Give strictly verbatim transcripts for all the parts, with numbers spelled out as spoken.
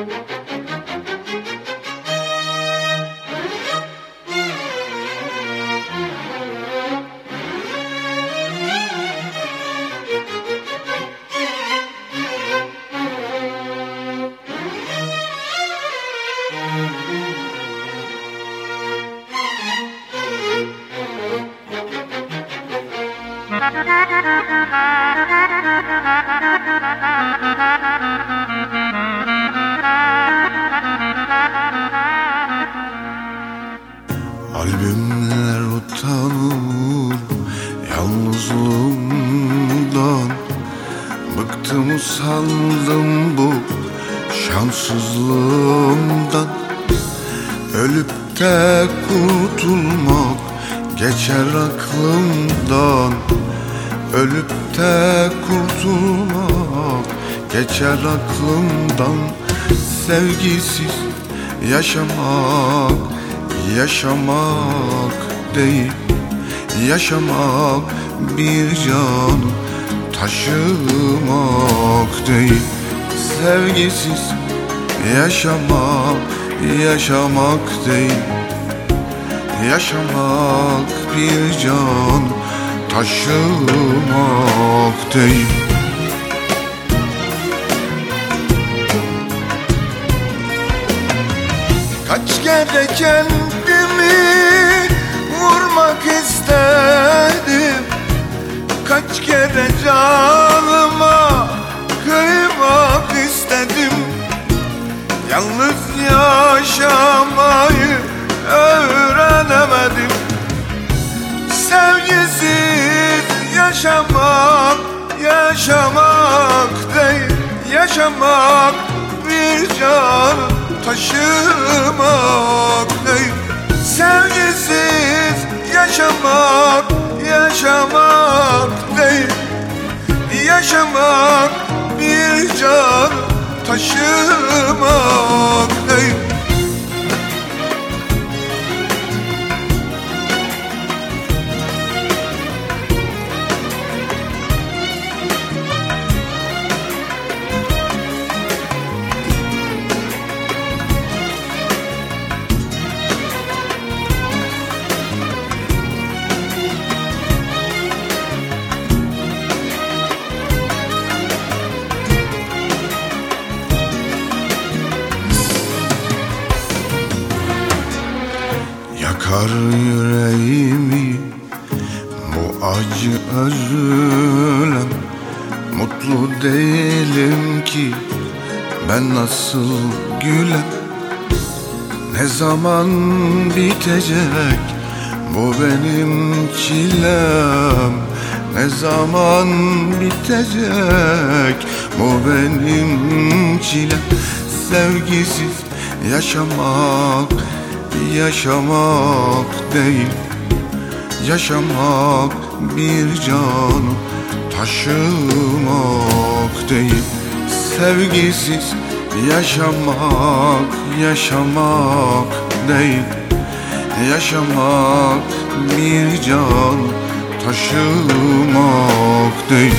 Albümler utanır yalnızlığımdan, bıktım usandım bu şanssızlığımdan. Ölüp de kurtulmak geçer aklımdan, ölüp de kurtulmak geçer aklımdan. Sevgisiz yaşamak, yaşamak değil, yaşamak bir can taşımak değil. Sevgisiz yaşamak, yaşamak değil, yaşamak bir can taşımak değil. Kaç kere kendimi vurmak istedim, kaç kere canıma kıymak istedim. Yalnız yaşamayı öğrenemedim. Sevgisiz yaşamak, yaşamak değil, yaşamak bir can taşımak değil. Sevgisiz yaşamak, yaşamak değil, yaşamak bir can taşımak değil. Yakar yüreğimi bu acı özlem. Mutlu değilim ki ben nasıl gülem. Ne zaman bitecek bu benim çilem? Ne zaman bitecek bu benim çilem? Sevgisiz yaşamak, yaşamak değil, yaşamak bir can taşımak değil. Sevgisiz yaşamak, yaşamak değil, yaşamak bir can taşımak değil.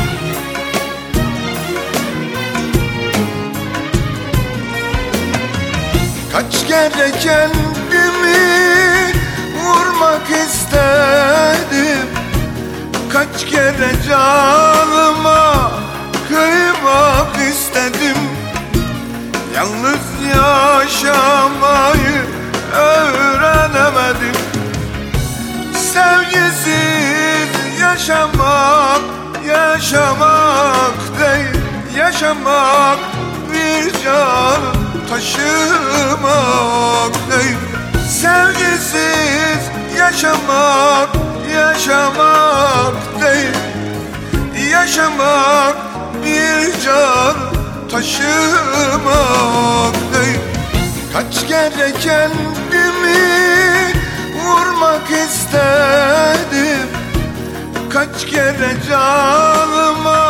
Kaç kere kendimi vurmak istedim, kaç kere canıma kıymak istedim. Yalnız yaşamayı öğrenemedim. Sevgisiz yaşamak, yaşamak değil, yaşamak bir can taşımak değil. Sevgisiz yaşamak, yaşamak değil, yaşamak bir can taşımak değil. Kaç kere kendimi vurmak istedim, kaç kere canıma